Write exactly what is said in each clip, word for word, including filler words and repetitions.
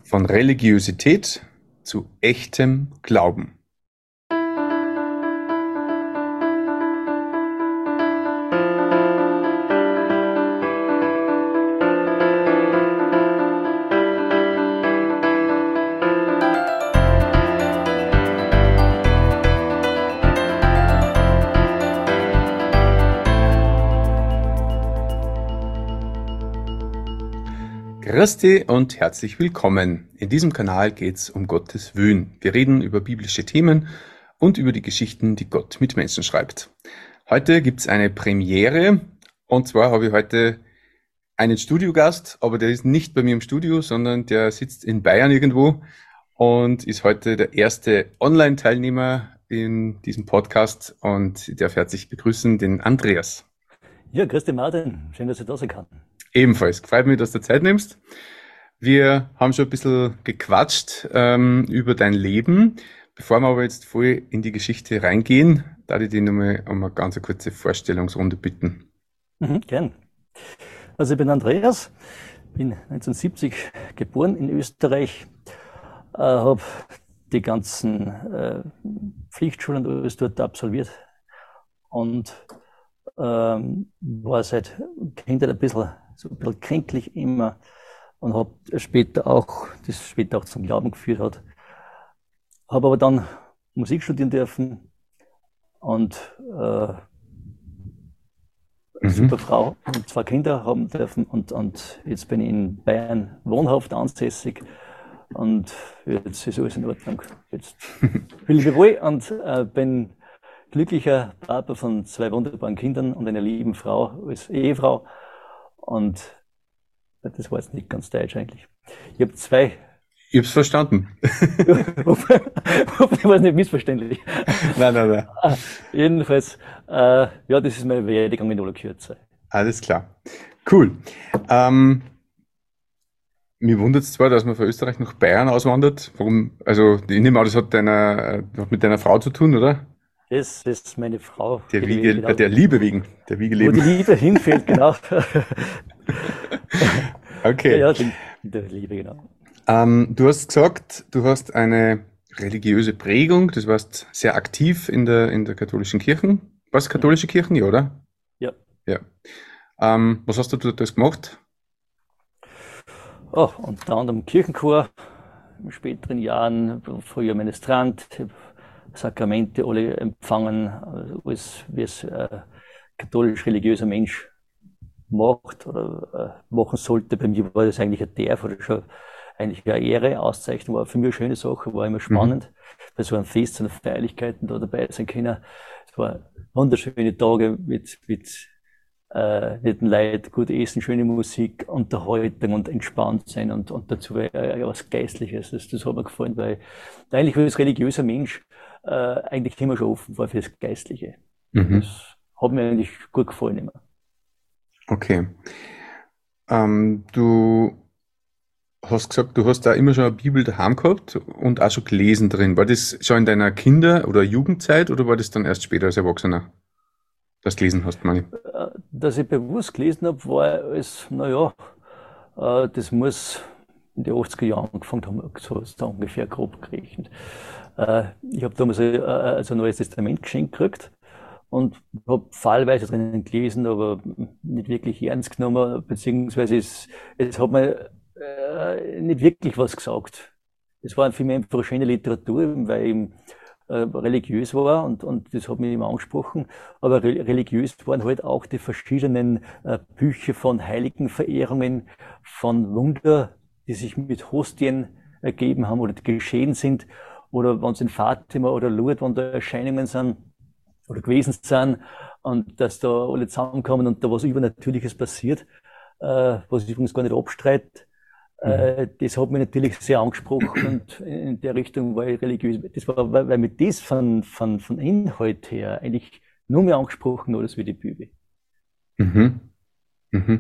Von Religiosität zu echtem Glauben. Christi und herzlich willkommen. In diesem Kanal geht es um Gottes Willen. Wir reden über biblische Themen und über die Geschichten, die Gott mit Menschen schreibt. Heute gibt es eine Premiere und zwar habe ich heute einen Studiogast, aber der ist nicht bei mir im Studio, sondern der sitzt in Bayern irgendwo und ist heute der erste Online-Teilnehmer in diesem Podcast und ich darf herzlich begrüßen den Andreas. Ja, grüß dich Martin, schön, dass ich da sein kann. Ebenfalls. Freut mich, dass du Zeit nimmst. Wir haben schon ein bisschen gequatscht ähm, über dein Leben. Bevor wir aber jetzt voll in die Geschichte reingehen, darf ich dich nochmal um eine ganz kurze Vorstellungsrunde bitten. Mhm, gern. Also ich bin Andreas, bin neunzehnhundertsiebzig geboren in Österreich, äh, habe die ganzen äh, Pflichtschulen und alles dort absolviert und ähm, war seit Kindheit ein bisschen so ein bisschen kränklich immer und habe später auch, das später auch zum Glauben geführt hat. Habe aber dann Musik studieren dürfen und äh, eine Mhm. super Frau und zwei Kinder haben dürfen und, und jetzt bin ich in Bayern wohnhaft ansässig und jetzt ist alles in Ordnung. Jetzt fühle ich mich wohl und äh, bin glücklicher Papa von zwei wunderbaren Kindern und einer lieben Frau als Ehefrau. Und das war jetzt nicht ganz deutsch eigentlich. Ich habe zwei. Ich hab's verstanden. Hoffentlich war es nicht missverständlich. Nein, nein, nein. Ah, jedenfalls, äh, ja, das ist meine Werdegang in aller Kürze. Alles klar. Cool. Ähm, mir wundert es zwar, dass man von Österreich nach Bayern auswandert. Warum? Also, ich nehme an, das hat, deiner, hat mit deiner Frau zu tun, oder? Das, das ist meine Frau. Der, die Wiege, genau, äh, der Liebe wegen. Der Wiege wo leben. die Liebe hinfällt, genau. Okay. Ja, ja, die, der Liebe, genau. Ähm, du hast gesagt, du hast eine religiöse Prägung. Das warst sehr aktiv in der, in der katholischen Kirche. Was, katholische Kirchen, ja, oder? Ja. Ja. Ähm, was hast du dort alles gemacht? Oh, unter anderem Kirchenchor, in späteren Jahren, früher Ministrant, hab Sakramente alle empfangen, also alles, wie es äh, katholisch-religiöser Mensch macht oder äh, machen sollte. Bei mir war das eigentlich ein Derf oder schon eigentlich eine Ehre, Auszeichnung, war für mich eine schöne Sache, war immer spannend, bei so einem Fest, so einer Feierlichkeiten da dabei sein können. Es waren wunderschöne Tage mit, mit äh, netten Leuten, gut essen, schöne Musik, Unterhaltung und entspannt sein und, und dazu äh, was Geistliches. Das, das hat mir gefallen, weil eigentlich als religiöser Mensch äh, eigentlich immer schon offen war für das Geistliche. Mhm. Das hat mir eigentlich gut gefallen immer. Okay. Ähm, du hast gesagt, du hast da immer schon eine Bibel daheim gehabt und auch schon gelesen drin. War das schon in deiner Kinder- oder Jugendzeit oder war das dann erst später als Erwachsener, dass du gelesen hast, meine ich? Äh, Dass ich bewusst gelesen habe, war es, naja, äh, das muss in den achtziger Jahren angefangen haben, so, so ungefähr grob gerechnet. Äh, Ich habe damals ein, äh, also ein Neues Testament geschenkt gekriegt und habe fallweise drinnen gelesen, aber nicht wirklich ernst genommen, beziehungsweise es, es hat mir äh, nicht wirklich was gesagt. Es war für mich einfach eine schöne Literatur, weil ich eben, äh, religiös war und, und das hat mich immer angesprochen. Aber re religiös waren halt auch die verschiedenen äh, Bücher von Heiligenverehrungen, von Wunder, die sich mit Hostien ergeben haben oder geschehen sind, oder wenn es in Fatima oder Lourdes, wenn da Erscheinungen sind oder gewesen sind und dass da alle zusammenkommen und da was Übernatürliches passiert, äh, was ich übrigens gar nicht abstreite. Äh, das hat mich natürlich sehr angesprochen und in der Richtung war ich religiös. Das war, weil, weil mich das von, von, von Inhalt her eigentlich nur mehr angesprochen hat als wie die Bibel. Mhm. Mhm.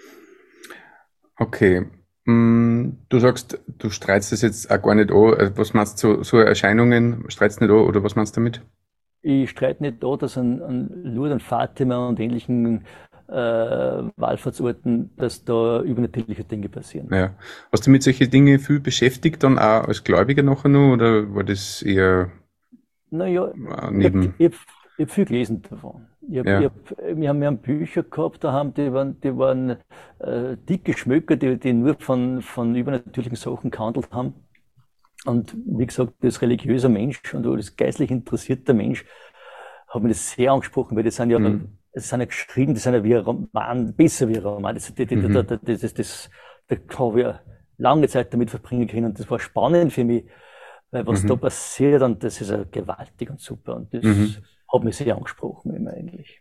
Okay. Mm, Du sagst, du streitst das jetzt auch gar nicht an. Also was meinst du, so, so Erscheinungen streitst nicht an oder was meinst du damit? Ich streite nicht da, dass an, an Lourdes und Fatima und ähnlichen äh, Wallfahrtsorten, dass da übernatürliche Dinge passieren. Ja. Hast du mit solchen Dingen viel beschäftigt, dann auch als Gläubiger nachher noch, oder war das eher Naja, äh, ich habe neben? ich hab, ich hab viel gelesen davon. Ich hab, ich Ja. hab, wir haben, wir haben Bücher gehabt, da haben, die waren, die waren äh, dicke Schmöker, die, die nur von, von übernatürlichen Sachen gehandelt haben. Und wie gesagt, als religiöser Mensch und als geistlich interessierter Mensch hat mich das sehr angesprochen, weil das sind ja, Mhm. das sind ja geschrieben, das sind ja wie ein Roman, besser wie ein Roman. Das, das, das, Mhm. das, das, das, das, da habe ich lange Zeit damit verbringen können und das war spannend für mich, weil was da Mhm. passiert, und das ist ja gewaltig und super und das Mhm. hat mich sehr angesprochen immer eigentlich.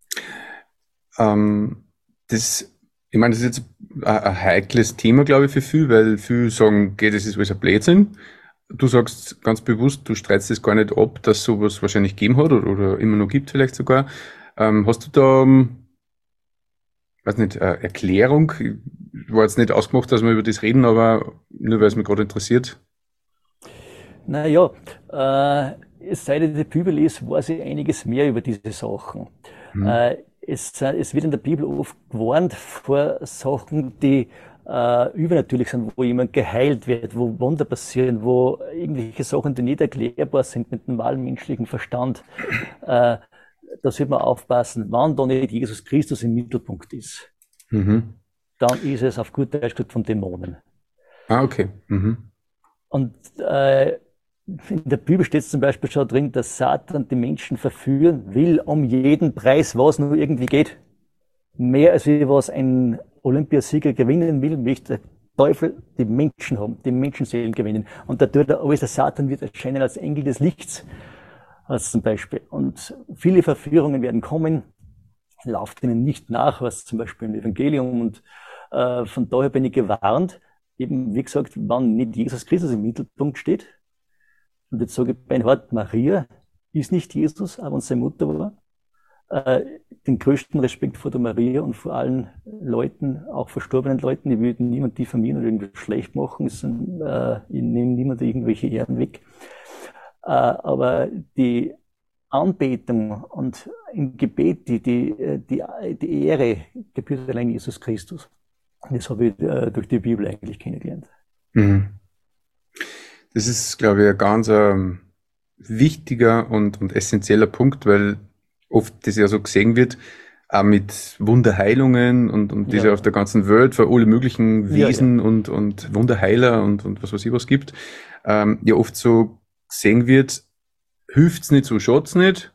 Ähm, das, ich meine, das ist jetzt ein, ein heikles Thema, glaube ich, für viele, weil viele sagen, okay, das ist alles ein Blödsinn. Du sagst ganz bewusst, du streitst es gar nicht ab, dass sowas wahrscheinlich gegeben hat oder, oder immer noch gibt vielleicht sogar. Ähm, hast du da, ähm, weiß nicht, eine Erklärung? Ich war jetzt nicht ausgemacht, dass wir über das reden, aber nur weil es mich gerade interessiert. Naja, äh, seit ich die Bibel lese, weiß ich einiges mehr über diese Sachen. Mhm. Äh, es, es wird in der Bibel oft gewarnt vor Sachen, die äh, übernatürlich sind, wo jemand geheilt wird, wo Wunder passieren, wo irgendwelche Sachen, die nicht erklärbar sind mit dem normalen menschlichen Verstand. Äh, da sollte man aufpassen, wann da nicht Jesus Christus im Mittelpunkt ist. Mhm. Dann ist es auf gut Deutsch gesagt von Dämonen. Ah, okay. Mhm. Und äh, in der Bibel steht zum Beispiel schon drin, dass Satan die Menschen verführen will, um jeden Preis, was nur irgendwie geht. Mehr als wie was ein Olympiasieger gewinnen will, möchte der Teufel die Menschen haben, die Menschenseelen gewinnen. Und da tut er alles, der Satan wird erscheinen als Engel des Lichts, als zum Beispiel. Und viele Verführungen werden kommen, lauft ihnen nicht nach, was zum Beispiel im Evangelium. Und äh, von daher bin ich gewarnt, eben wie gesagt, wann nicht Jesus Christus im Mittelpunkt steht. Und jetzt sage ich beinhart, Maria ist nicht Jesus, aber seine Mutter war. Äh, den größten Respekt vor der Maria und vor allen Leuten, auch verstorbenen Leuten. Ich will niemand diffamieren oder irgendwas schlecht machen. Es sind, äh, ich nehme niemand irgendwelche Ehren weg. Äh, aber die Anbetung und im Gebet, die, die, die, die Ehre gebührt allein Jesus Christus. Das habe ich äh, durch die Bibel eigentlich kennengelernt. Mhm. Das ist, glaube ich, ein ganz ähm, wichtiger und, und essentieller Punkt, weil oft das ja so gesehen wird, auch mit Wunderheilungen und, und diese Ja, auf der ganzen Welt für alle möglichen ja, ja, Wesen und, und Wunderheiler und, und was weiß ich was gibt, ähm, ja oft so gesehen wird, hilft's nicht, so schaut's nicht,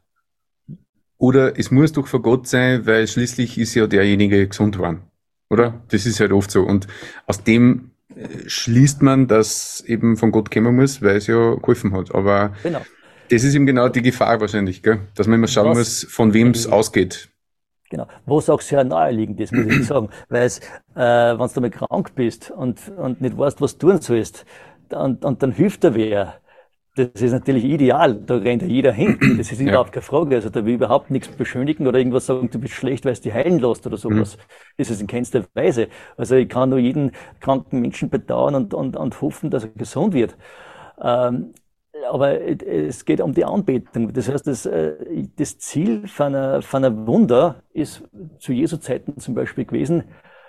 oder es muss doch von Gott sein, weil schließlich ist ja derjenige gesund worden. genau, Oder? Das ist halt oft so. Und aus dem äh, schließt man, dass eben von Gott kommen muss, weil es ja geholfen hat. Aber genau. das ist eben genau die Gefahr wahrscheinlich, gell? Dass man immer schauen Was, muss, von wem es ausgeht. genau, was auch sehr naheliegend ist, muss ich sagen. Weil es, äh, wenn du mal krank bist und, und nicht weißt, was du tun sollst, und, und dann hilft dir wer. Das ist natürlich ideal, da rennt ja jeder hin. Das ist Ja. überhaupt keine Frage. Also da will ich überhaupt nichts beschönigen oder irgendwas sagen, du bist schlecht, weil es dich heilen lässt oder Mhm. sowas. Das ist in keinster Weise. Also ich kann nur jeden kranken Menschen bedauern und, und, und hoffen, dass er gesund wird. Ähm, aber es geht um die Anbetung. Das heißt, das, äh, das Ziel von einer, von einer Wunder ist zu Jesu Zeiten zum Beispiel gewesen,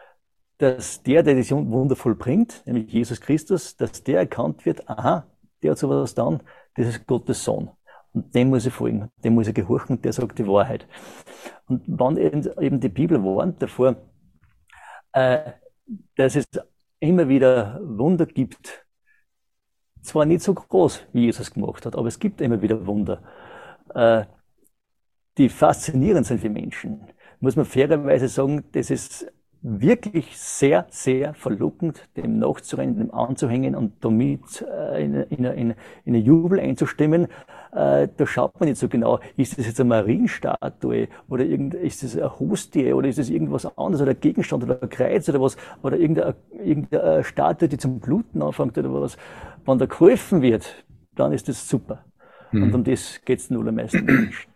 dass der, der das Wunder vollbringt, nämlich Jesus Christus, dass der erkannt wird, aha, der hat sowas dann, das ist Gottes Sohn. Und dem muss ich folgen, dem muss ich gehorchen, der sagt die Wahrheit. Und wann eben die Bibel warnt davor, äh, dass es immer wieder Wunder gibt, zwar nicht so groß, wie Jesus gemacht hat, aber es gibt immer wieder Wunder, äh, die faszinierend sind für Menschen. Muss man fairerweise sagen, das ist wirklich sehr, sehr verlockend, dem nachzurennen, dem anzuhängen und damit äh, in, in, in, in eine Jubel einzustimmen. Äh, da schaut man nicht so genau, ist das jetzt eine Marienstatue oder irgend, ist das eine Hostie oder ist das irgendwas anderes oder ein Gegenstand oder ein Kreuz oder was oder irgendeine, irgendeine Statue, die zum Bluten anfängt oder was. Wenn da geholfen wird, dann ist das super. Und um Mhm. das geht es den allermeisten Menschen.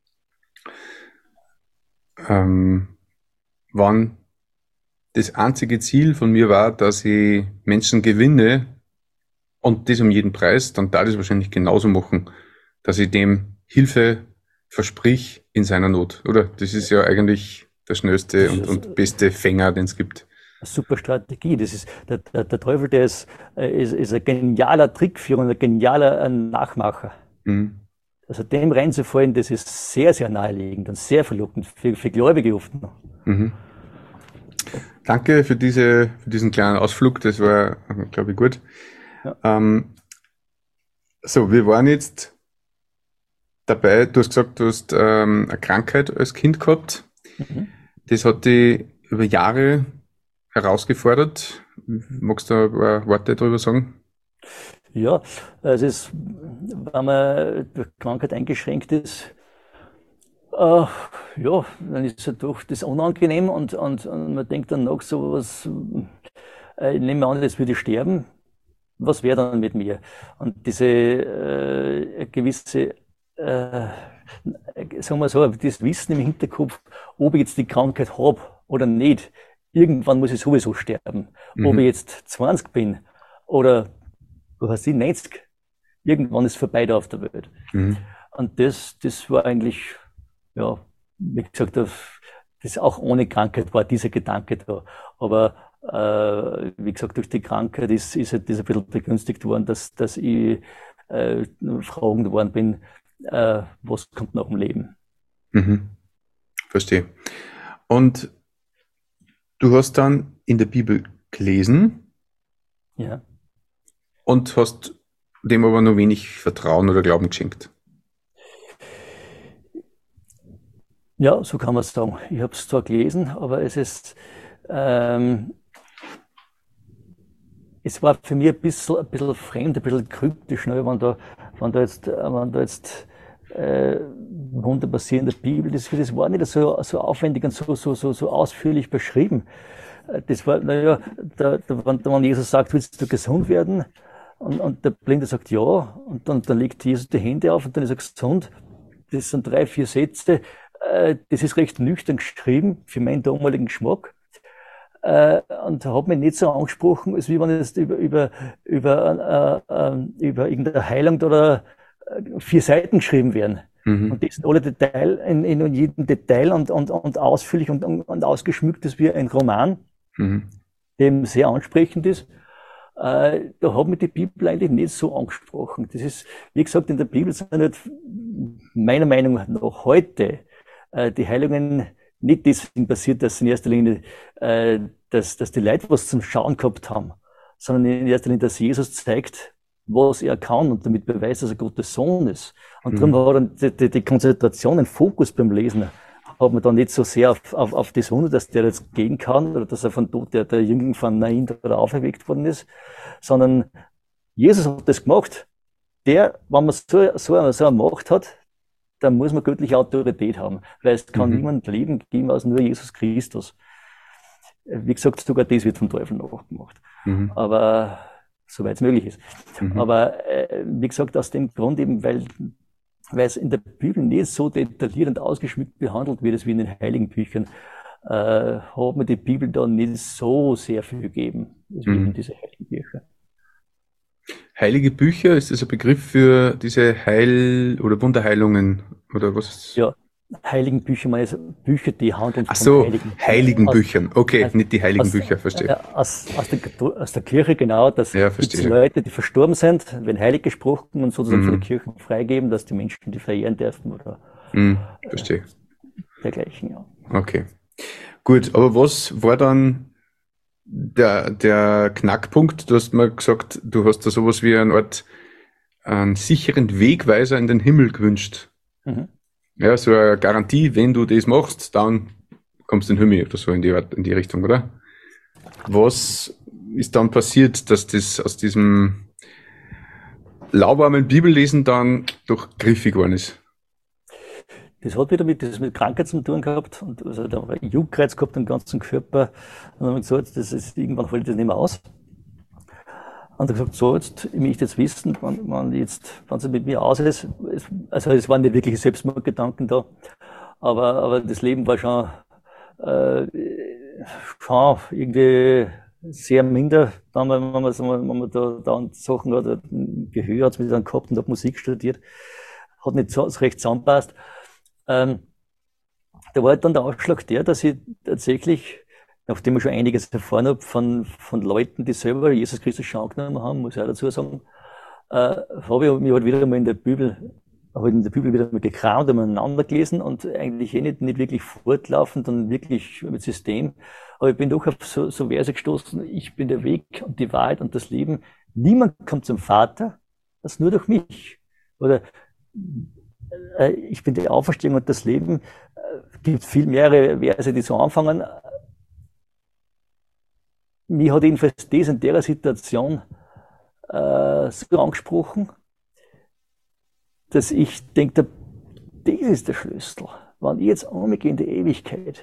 Ähm, wann das einzige Ziel von mir war, dass ich Menschen gewinne und das um jeden Preis, dann darf ich es wahrscheinlich genauso machen, dass ich dem Hilfe versprich in seiner Not, oder? Das ist ja eigentlich der schnellste und, und beste Fänger, den es gibt. Eine super Strategie. Das ist, der, der, der Teufel, der ist, ist, ist ein genialer Trickführer und ein genialer Nachmacher. Mhm. Also dem reinzufallen, das ist sehr, sehr naheliegend und sehr verlockend für, für Gläubige oft noch. Mhm. Danke für, diese, für diesen kleinen Ausflug, das war, glaube ich, gut. Ja. Ähm, so, wir waren jetzt dabei, du hast gesagt, du hast ähm, eine Krankheit als Kind gehabt. Mhm. Das hat dich über Jahre herausgefordert. Magst du ein paar Worte darüber sagen? Ja, also es, wenn man durch Krankheit eingeschränkt ist, äh, ja, dann ist es doch das unangenehm und, und, und man denkt dann noch so was, äh, ich nehme an, jetzt würde ich sterben, was wäre dann mit mir? Und diese äh, gewisse, äh, sagen wir so, das Wissen im Hinterkopf, ob ich jetzt die Krankheit habe oder nicht, irgendwann muss ich sowieso sterben. Mhm. Ob ich jetzt zwanzig bin oder du hast die neunzig, irgendwann ist vorbei da auf der Welt. Mhm. Und das, das war eigentlich, ja, wie gesagt, das, das auch ohne Krankheit war dieser Gedanke da. Aber äh, wie gesagt, durch die Krankheit ist, ist halt das ein bisschen begünstigt worden, dass, dass ich äh, fragen worden bin, äh, was kommt nach dem Leben. Mhm. Verstehe. Und du hast dann in der Bibel gelesen. Ja. Und hast dem aber nur wenig Vertrauen oder Glauben geschenkt. Ja, so kann man es sagen. Ich habe es zwar gelesen, aber es ist, ähm, es war für mich ein bisschen, ein bisschen fremd, ein bisschen kryptisch, ne, wenn da, wenn da jetzt, wenn da jetzt äh, Wunder passieren in der Bibel, das, das war nicht so, so aufwendig und so, so, so, so ausführlich beschrieben. Das war, naja, da, da, wenn Jesus sagt, willst du gesund werden? Und, und der Blinde sagt ja, und dann, dann legt Jesus die Hände auf und dann ist er gesund. Das sind drei, vier Sätze. Äh, das ist recht nüchtern geschrieben für meinen damaligen Geschmack. Äh, und hat mich nicht so angesprochen, als wie wenn es über, über, über, äh, äh, über irgendeine Heilung oder vier Seiten geschrieben werden. Mhm. Und das sind alle Detail, in, in jedem Detail und, und, und ausführlich und, und ausgeschmückt ist wie ein Roman, mhm. dem sehr ansprechend ist. Äh, da hat mich die Bibel eigentlich nicht so angesprochen. Das ist, wie gesagt, in der Bibel sind halt meiner Meinung nach heute äh, die Heilungen nicht deswegen passiert, dass in erster Linie, äh, dass, dass die Leute was zum Schauen gehabt haben, sondern in erster Linie, dass Jesus zeigt, was er kann und damit beweist, dass er Gottes Sohn ist. Und mhm. darum hat er die, die, die Konzentration, den Fokus beim Lesen, hat man dann nicht so sehr auf, auf, auf das Wunder, dass der jetzt gehen kann oder dass er von Tod der, der Jüngling von Nain oder auferweckt worden ist, sondern Jesus hat das gemacht. Der, wenn man so, so, so eine Macht hat, dann muss man göttliche Autorität haben, weil es kann mhm. niemand Leben geben als nur Jesus Christus. Wie gesagt, sogar das wird vom Teufel nachgemacht. Mhm. Aber soweit es möglich ist. Mhm. Aber äh, wie gesagt, aus dem Grund eben, weil weil es in der Bibel nicht so detailliert und ausgeschmückt behandelt wird, wie in den heiligen Büchern, äh, hat mir die Bibel da nicht so sehr viel gegeben, wie mhm. in diese heiligen Bücher. Heilige Bücher, ist das ein Begriff für diese Heil- oder Wunderheilungen? Oder was? Ja, heiligen Bücher, man ist Bücher, die handeln Ach so, von heiligen, heiligen aus, Büchern. Okay, aus, nicht die heiligen aus, Bücher, verstehe. Äh, aus, aus, der, aus der Kirche, genau, dass ja, die Leute, die verstorben sind, werden heilig gesprochen und sozusagen mhm. für die Kirchen freigeben, dass die Menschen die verehren dürfen oder mhm, verstehe. Äh, dergleichen, ja. Okay. Gut, aber was war dann der, der Knackpunkt? Du hast mal gesagt, du hast da sowas wie eine Art einen sicheren Wegweiser in den Himmel gewünscht. Mhm. Ja, so eine Garantie, wenn du das machst, dann kommst du in den Himmel oder so in die, in die Richtung, oder? Was ist dann passiert, dass das aus diesem lauwarmen Bibellesen dann doch griffig geworden ist? Das hat wieder mit, das mit Krankheit zu tun gehabt und also da war ein Juckreiz gehabt im ganzen Körper und dann haben wir gesagt, das ist, irgendwann fällt das nicht mehr aus. Und er gesagt, so, jetzt, ich möchte jetzt wissen, wann, wann jetzt, wann es mit mir aus ist. Es, also, es waren nicht wirklich Selbstmordgedanken da. Aber, aber das Leben war schon, äh, schon irgendwie sehr minder. Dann, wenn man, wenn man da, da Sachen hat, Gehör hat es mit dann gehabt und hat Musik studiert. Hat nicht so recht zusammenpasst. Ähm, da war halt dann der Ausschlag der, dass ich tatsächlich, nachdem ich schon einiges erfahren habe von, von Leuten, die selber Jesus Christus schon angenommen haben, muss ich auch dazu sagen, äh, habe ich mich halt wieder mal in der Bibel, habe in der Bibel wieder mal gekramt und aneinander gelesen und eigentlich eh nicht, nicht wirklich fortlaufend und wirklich mit System. Aber ich bin doch auf so, so Verse gestoßen, ich bin der Weg und die Wahrheit und das Leben. Niemand kommt zum Vater, das nur durch mich. Oder äh, ich bin die Auferstehung und das Leben. Es gibt viel mehrere Verse, die so anfangen. Mich hat jedenfalls das in der Situation äh, so angesprochen, dass ich denke, das ist der Schlüssel. Wenn ich jetzt umgehe in die Ewigkeit,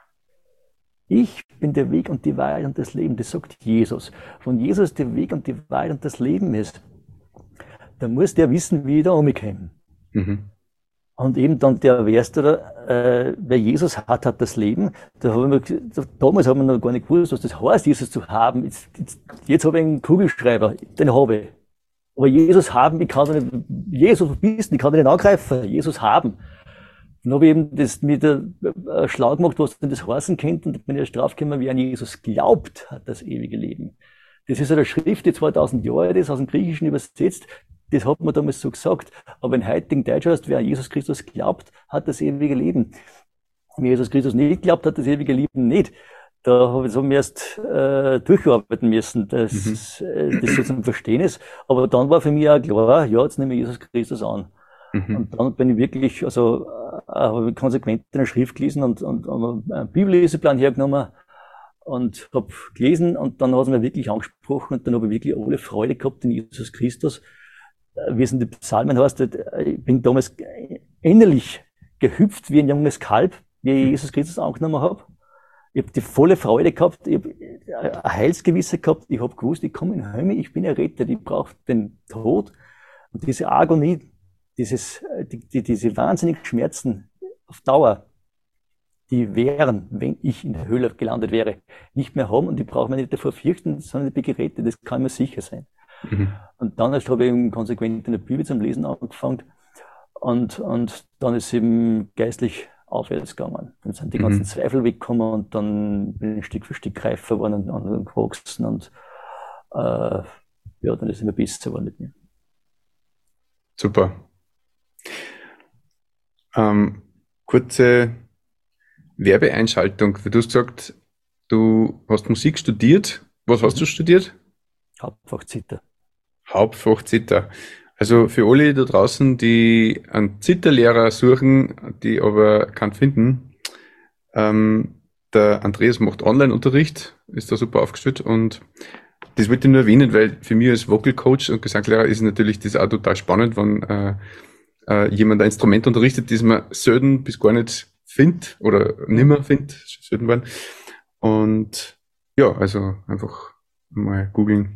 ich bin der Weg und die Wahrheit und das Leben, das sagt Jesus. Wenn Jesus der Weg und die Wahrheit und das Leben ist, dann muss der wissen, wie ich da umgehe. Mhm. Und eben dann der Vers, äh, wer Jesus hat, hat das Leben. Da haben wir, damals haben wir noch gar nicht gewusst, was das heißt, Jesus zu haben. Jetzt, jetzt, jetzt habe ich einen Kugelschreiber, den habe ich. Aber Jesus haben, ich kann nicht, Jesus, wo bist du? Ich kann nicht angreifen. Jesus haben. Dann habe ich eben das mit der äh, schlau gemacht, was denn das heißen könnte. Und bin erst draufgekommen, wer an Jesus glaubt, hat das ewige Leben. Das ist eine Schrift, die zweitausend Jahre alt ist, aus dem Griechischen übersetzt. Das hat man damals so gesagt. Aber in heutigen Deutsch heißt, wer an Jesus Christus glaubt, hat das ewige Leben. Wer Jesus Christus nicht glaubt, hat das ewige Leben nicht. Da habe ich so erst äh, durcharbeiten müssen, dass mhm. äh, das so zum Verstehen ist. Aber dann war für mich auch klar, ja, jetzt nehme ich Jesus Christus an. Mhm. Und dann bin ich wirklich, also äh, habe ich konsequent in der Schrift gelesen und, und, und einen Bibelleseplan hergenommen und habe gelesen und dann hat es mir wirklich angesprochen und dann habe ich wirklich alle Freude gehabt in Jesus Christus. Wie es in den Psalmen heißt, ich bin damals innerlich gehüpft wie ein junges Kalb, wie ich Jesus Christus angenommen habe. Ich habe die volle Freude gehabt, ich habe ein Heilsgewisse gehabt, ich habe gewusst, ich komme in den Himmel, ich bin errettet, ich brauche den Tod. Und diese Agonie, dieses, die, die, diese wahnsinnigen Schmerzen auf Dauer, die wären, wenn ich in der Höhle gelandet wäre, nicht mehr haben und ich brauche mich nicht davor fürchten, sondern ich bin gerettet, das kann mir sicher sein. Mhm. Und dann erst habe ich eben konsequent in der Bibel zum Lesen angefangen und, und dann ist es eben geistlich aufwärts gegangen. Dann sind die ganzen mhm. Zweifel weggekommen und dann bin ich Stück für Stück reifer geworden und, und gewachsen und äh, ja, dann ist es immer besser geworden mit mir. Super. Ähm, kurze Werbeeinschaltung. Du hast gesagt, du hast Musik studiert. Was hast mhm. du studiert? Hauptfach Zither. Hauptfach Zither. Also für alle da draußen, die einen Zitherlehrer suchen, die aber keinen finden, ähm, der Andreas macht Online-Unterricht, ist da super aufgestellt und das wollte ich nur erwähnen, weil für mich als Vocal Coach und Gesangslehrer ist natürlich das auch total spannend, wenn äh, äh, jemand ein Instrument unterrichtet, das man selten bis gar nicht findet oder nimmer findet, selten waren. Und ja, also einfach mal googeln.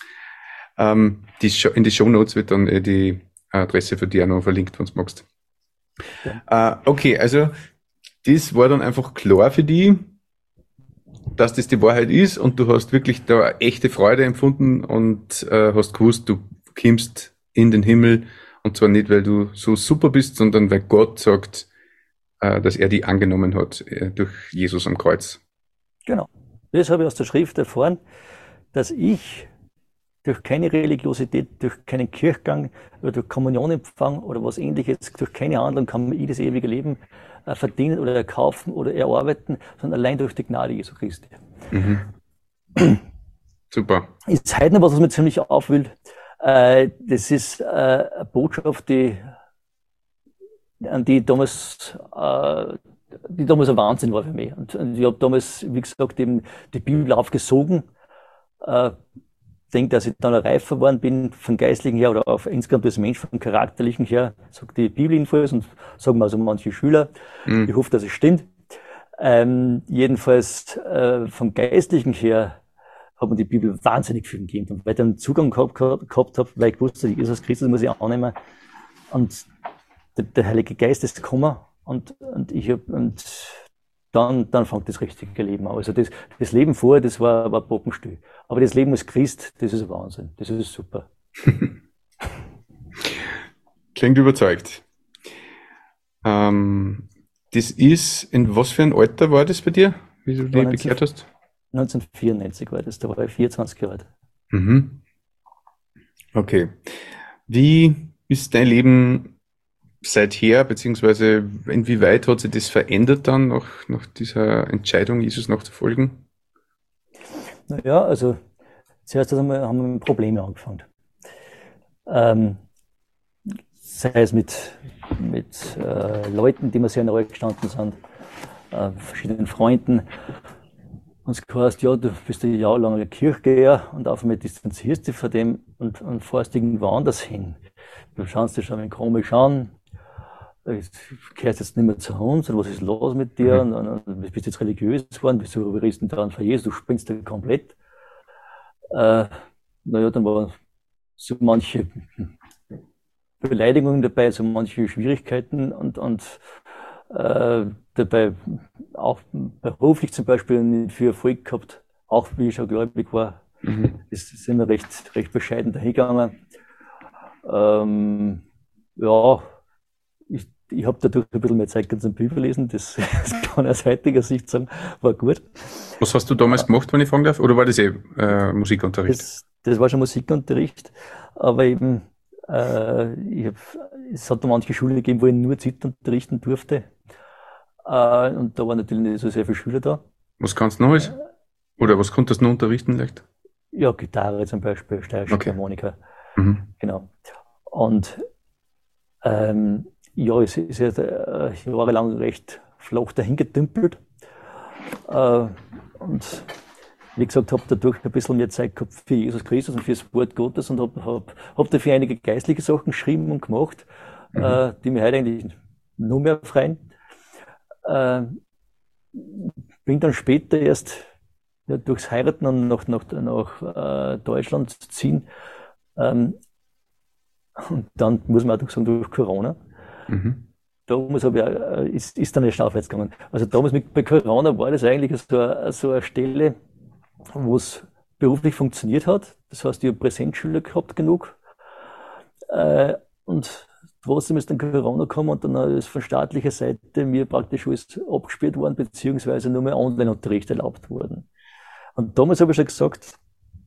Ähm, die Show, in die Shownotes wird dann äh, die Adresse für dich auch noch verlinkt, wenn du magst. Ja. Äh, okay, also das war dann einfach klar für dich, dass das die Wahrheit ist und du hast wirklich da eine echte Freude empfunden und äh, hast gewusst, du kommst in den Himmel und zwar nicht, weil du so super bist, sondern weil Gott sagt, äh, dass er dich angenommen hat äh, durch Jesus am Kreuz. Genau. Das habe ich aus der Schrift erfahren, dass ich durch keine Religiosität, durch keinen Kirchgang oder durch Kommunionempfang oder was Ähnliches, durch keine Handlung kann man das ewige Leben äh, verdienen oder erkaufen oder erarbeiten, sondern allein durch die Gnade Jesu Christi. Mhm. Super. Ist heute noch was, was mir ziemlich aufwühlt. Äh, das ist äh, eine Botschaft, die, an die damals, äh, die damals ein Wahnsinn war für mich. Und, und ich habe damals, wie gesagt, eben die Bibel aufgesogen. Äh, denke, dass ich dann reifer geworden bin, vom Geistlichen her oder auf insgesamt als Mensch, vom Charakterlichen her, sagt die Bibel jedenfalls und sagen wir also manche Schüler. Mhm. Ich hoffe, dass es stimmt. Ähm, jedenfalls äh, vom Geistlichen her hat mir die Bibel wahnsinnig viel gegeben. Und weil ich dann Zugang gehabt, gehabt habe, weil ich wusste, Jesus Christus muss ich annehmen. Und der, der Heilige Geist ist gekommen und, und ich habe, und dann, dann fängt das richtige Leben an. Also das, das Leben vorher, das war, war Poppenstill. Aber das Leben als Christ, das ist Wahnsinn. Das ist super. Klingt überzeugt. Ähm, Das ist, in was für ein Alter war das bei dir, wie du dich bekehrt hast? neunzehnhundertvierundneunzig war das, da war ich vierundzwanzig Jahre alt. Mhm. Okay. Wie ist dein Leben seither, beziehungsweise inwieweit hat sich das verändert dann nach, nach dieser Entscheidung, Jesus nachzufolgen? Naja, also zuerst einmal haben wir mit Problemen angefangen. Ähm, sei es mit, mit äh, Leuten, die mir sehr nahe gestanden sind, äh, verschiedenen Freunden. Und es heißt, ja, du bist ein Jahr lang ein Kirchgeher und auf einmal distanzierst dich von dem und, und fährst irgendwo anders hin. Du schaust dich schon ein komisch an, du kehrst jetzt nicht mehr zu uns, und was ist los mit dir? Mhm. Und, und, und bist jetzt religiös geworden, bist du redest dann von Jesus, du spinnst da komplett. Äh, naja, dann waren so manche Beleidigungen dabei, so manche Schwierigkeiten und, und äh, dabei auch beruflich zum Beispiel nicht viel Erfolg gehabt, auch wie ich schon gläubig war. Mhm. Das sind wir recht, recht bescheiden dahingegangen. Ähm, ja, ich, ich habe dadurch ein bisschen mehr Zeit zum Bibel lesen, das, das kann ich aus heutiger Sicht sagen, war gut. Was hast du damals gemacht, wenn ich fragen darf? Oder war das eh äh, Musikunterricht? Das, das war schon Musikunterricht, aber eben, äh, ich hab, es hat da manche Schulen gegeben, wo ich nur Zeit unterrichten durfte. Äh, und da waren natürlich nicht so sehr viele Schüler da. Was kannst du noch alles? Oder was konntest du noch unterrichten vielleicht? Ja, Gitarre zum Beispiel, steirische Okay. Harmonika, Mhm. genau. Und ähm, ja, es ist ja äh, jahrelang recht flach dahingetümpelt. Äh, und wie gesagt, habe dadurch ein bisschen mehr Zeit gehabt für Jesus Christus und für das Wort Gottes und habe hab, hab dafür einige geistliche Sachen geschrieben und gemacht, Mhm. äh, die mir heute eigentlich noch mehr freuen. Äh, bin dann später erst ja, durchs Heiraten und nach, nach, nach äh, Deutschland zu ziehen. Ähm, und dann muss man auch sagen, durch Corona. Mhm. Damals habe ich, auch, äh, ist, ist dann erst aufwärts gegangen. Also damals mit, bei Corona war das eigentlich so, eine- so eine Stelle, wo es beruflich funktioniert hat. Das heißt, ich habe Präsenzschüler gehabt genug. Äh, und trotzdem ist dann Corona gekommen und dann ist von staatlicher Seite mir praktisch alles abgespielt worden, beziehungsweise nur mehr Online-Unterricht erlaubt worden. Und damals habe ich schon gesagt,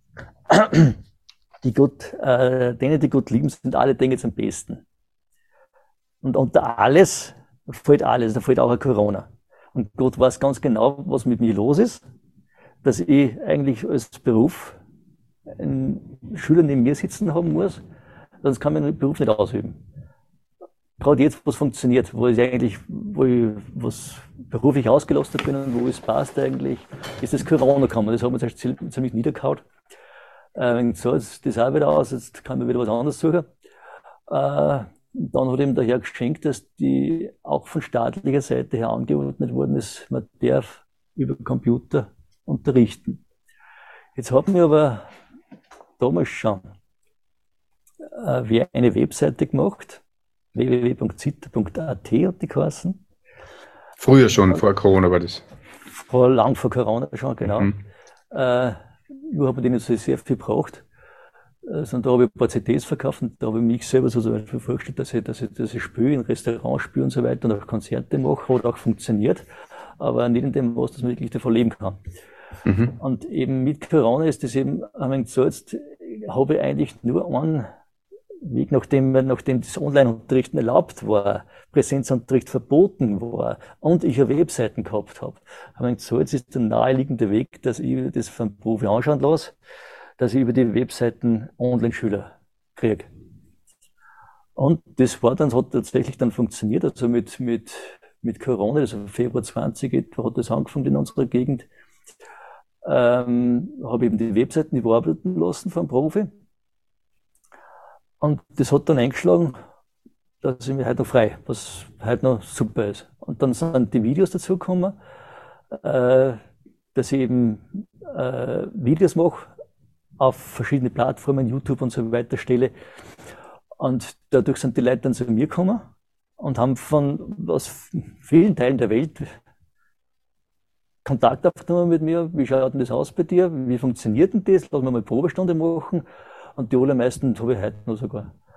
die Gott, äh, denen, die Gott lieben, sind alle Dinge zum Besten. Und unter alles fällt alles, da fällt auch ein Corona. Und Gott weiß ganz genau, was mit mir los ist, dass ich eigentlich als Beruf einen Schüler neben mir sitzen haben muss, sonst kann man den Beruf nicht ausüben. Gerade jetzt, wo es funktioniert, wo ich eigentlich, wo ich was beruflich ausgelastet bin und wo es passt eigentlich, ist das Corona gekommen. Das hat mir zuerst ziemlich niedergehauen. Äh, so, jetzt das auch wieder aus, jetzt kann man wieder was anderes suchen. Äh, dann hat ihm der Herr geschenkt, dass die auch von staatlicher Seite her angeordnet worden ist, man darf über Computer unterrichten. Jetzt haben wir aber damals schon äh, wir eine Webseite gemacht, w w w punkt zitter punkt a t hat die geheißen. Früher schon, vor Corona war das. Vor lang vor Corona schon, genau. Mhm. Äh, nur habe ich nicht so sehr viel gebraucht. Also, da habe ich ein paar C Ds verkauft und da habe ich mich selber so zum Beispiel vorgestellt, dass ich, dass ich, dass ich spiele, in Restaurants spiele und so weiter und auch Konzerte mache, hat auch funktioniert, aber nicht in dem Maß, dass man wirklich davon leben kann. Mhm. Und eben mit Corona ist das eben, haben wir gesagt, jetzt habe ich eigentlich nur einen Weg, nachdem, nachdem das Online-Unterrichten erlaubt war, Präsenzunterricht verboten war und ich eine Webseiten gehabt habe, haben wir gesagt, jetzt ist der naheliegende Weg, dass ich das vom Profi anschauen lasse, dass ich über die Webseiten Online-Schüler kriege. Und das war dann, das hat tatsächlich dann funktioniert, also mit, mit, mit Corona, also im Februar zwanzig etwa hat das angefangen in unserer Gegend, ähm, habe eben die Webseiten überarbeiten lassen vom Profi. Und das hat dann eingeschlagen, dass ich mich heute noch frei, was heute noch super ist. Und dann sind die Videos dazu gekommen, äh, dass ich eben äh, Videos mache, auf verschiedene Plattformen, YouTube und so weiter stelle. Und dadurch sind die Leute dann zu mir gekommen und haben von aus vielen Teilen der Welt Kontakt aufgenommen mit mir. Wie schaut denn das aus bei dir? Wie funktioniert denn das? Lass mal mal eine Probestunde machen. Und die allermeisten habe ich heute noch sogar.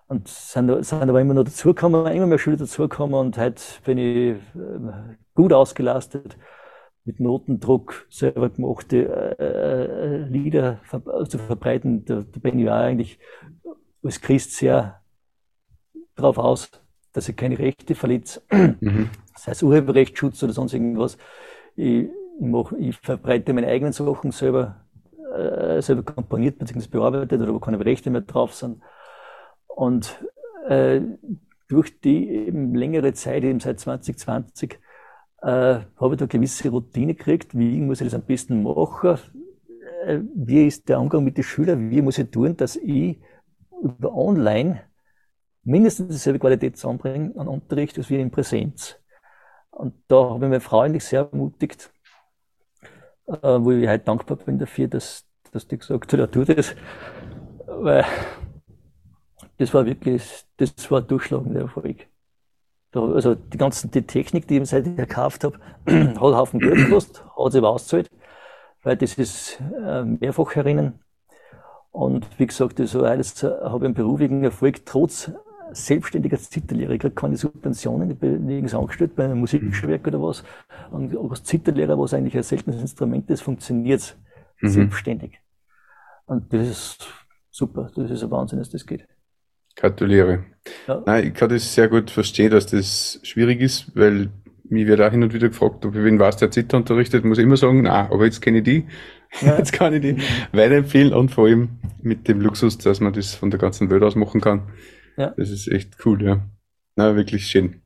Und sind, sind aber immer noch dazugekommen, immer mehr Schüler dazugekommen und heute bin ich äh, gut ausgelastet, mit Notendruck selber gemachte äh, Lieder ver zu verbreiten. Da, da bin ich auch eigentlich als Christ sehr drauf aus, dass ich keine Rechte verletze, mhm. sei es Urheberrechtsschutz oder sonst irgendwas. Ich, ich, mach, ich verbreite meine eigenen Sachen selber, äh, selber komponiert bzw. bearbeitet, oder wo keine Rechte mehr drauf sind. Und äh, durch die eben längere Zeit, eben seit zwanzig zwanzig, äh, habe ich da gewisse Routine gekriegt. Wie muss ich das am besten machen? Äh, wie ist der Umgang mit den Schülern? Wie muss ich tun, dass ich über online mindestens dieselbe Qualität zusammenbringen an Unterricht als wir in Präsenz. Und da habe ich meine Frau eigentlich sehr ermutigt, äh, wo ich halt dankbar bin dafür, dass, dass die gesagt hat, ja, tu das. Weil das war wirklich, das war ein durchschlagender Erfolg. Da, also die ganzen, die Technik, die ich seit ich gekauft habe, hat einen Haufen Geld gekostet, hat sich aber ausgezahlt, weil das ist äh, mehrfach herinnen. Und wie gesagt, also alles habe ich einen beruflichen Erfolg trotz selbstständiger Zitterlehrer. Ich kriege keine Subventionen, ich bin nirgends angestellt bei einem Musikschulwerk oder was. Und als Zitterlehrer, was eigentlich ein seltenes Instrument ist, funktioniert mhm. selbstständig. Und das ist super, das ist ein Wahnsinn, dass das geht. Gratuliere. Ja. Nein, ich kann das sehr gut verstehen, dass das schwierig ist, weil mir wird auch hin und wieder gefragt, ob ich wen weiß, der Zither unterrichtet, muss ich immer sagen, nein, aber jetzt kenne ich die. Ja. Jetzt kann ich die weiterempfehlen und vor allem mit dem Luxus, dass man das von der ganzen Welt aus machen kann. Ja. Das ist echt cool, ja. Na, wirklich schön.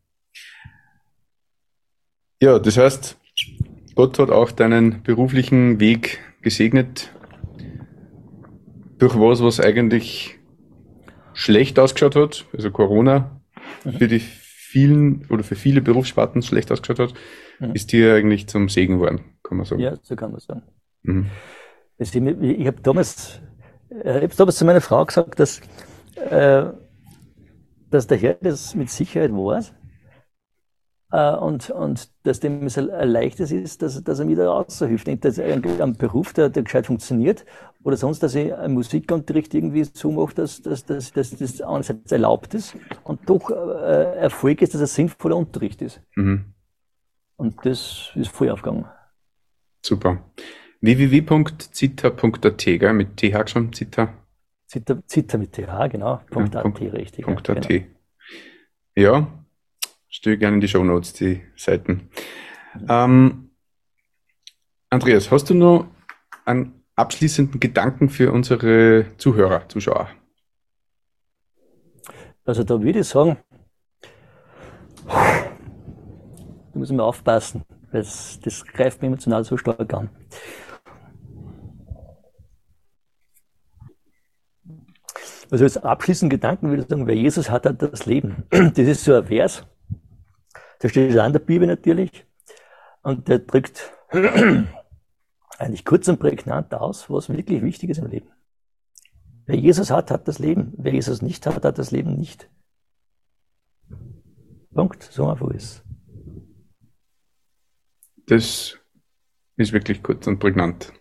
Ja, das heißt, Gott hat auch deinen beruflichen Weg gesegnet durch was, was eigentlich schlecht ausgeschaut hat, also Corona, mhm. für die vielen oder für viele Berufssparten schlecht ausgeschaut hat, mhm. ist dir eigentlich zum Segen geworden, kann man sagen. Ja, so kann man sagen. Mhm. Ich, ich habe damals, ich hab damals zu meiner Frau gesagt, dass äh, dass der Herr das mit Sicherheit weiß äh, und, und dass dem es ein leichtes ist, dass, dass er mir da raushilft. Nicht, dass er einen Beruf, der, der gescheit funktioniert, oder sonst, dass ich einen Musikunterricht irgendwie so mache, dass, dass, dass, dass das einerseits erlaubt ist und doch äh, Erfolg ist, dass es sinnvoller Unterricht ist. Mhm. Und das ist voll aufgegangen. Super. w w w punkt zita punkt a t, gell? Mit T H schon, Zita? Zita, Zita mit T H, genau. Punkt ja, .at, richtig. Punkt ja, genau. Ja, stelle gerne in die Shownotes, die Seiten. Mhm. Ähm, Andreas, hast du noch einen abschließenden Gedanken für unsere Zuhörer, Zuschauer? Also da würde ich sagen, da muss ich mal aufpassen, weil das, das greift mich emotional so stark an. Also als abschließenden Gedanken würde ich sagen, wer Jesus hat, hat das Leben. Das ist so ein Vers, der steht auch in der Bibel natürlich, und der drückt eigentlich kurz und prägnant aus, was wirklich wichtig ist im Leben. Wer Jesus hat, hat das Leben. Wer Jesus nicht hat, hat das Leben nicht. Punkt. So einfach ist. Das ist wirklich kurz und prägnant.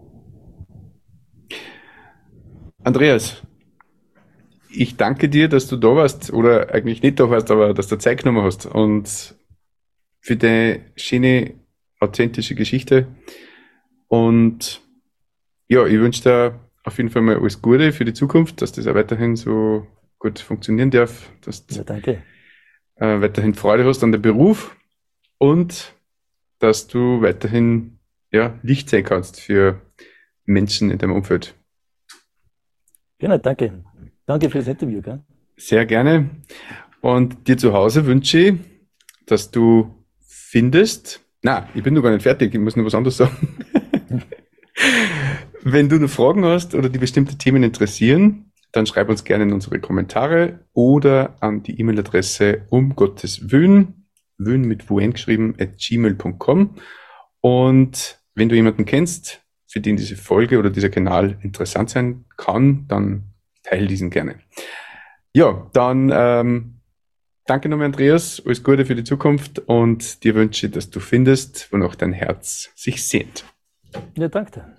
Andreas, ich danke dir, dass du da warst, oder eigentlich nicht da warst, aber dass du Zeit genommen hast und für deine schöne, authentische Geschichte. Und ja, ich wünsche dir auf jeden Fall mal alles Gute für die Zukunft, dass das auch weiterhin so gut funktionieren darf, dass du ja, danke. Äh, weiterhin Freude hast an dem Beruf und dass du weiterhin ja, Licht sein kannst für Menschen in deinem Umfeld. Genau, danke. Danke für das Interview. Gell? Sehr gerne. Und dir zu Hause wünsche ich, dass du findest, na, ich bin noch gar nicht fertig, ich muss noch was anderes sagen. Wenn du noch Fragen hast oder die bestimmte Themen interessieren, dann schreib uns gerne in unsere Kommentare oder an die E-Mail-Adresse um Gottes Wün, Wün mit W N geschrieben, at gmail punkt com. Und wenn du jemanden kennst, für den diese Folge oder dieser Kanal interessant sein kann, dann teile diesen gerne. Ja, dann ähm, danke nochmal, Andreas, alles Gute für die Zukunft und dir wünsche, dass du findest, wonach dein Herz sich sehnt. Ja, danke.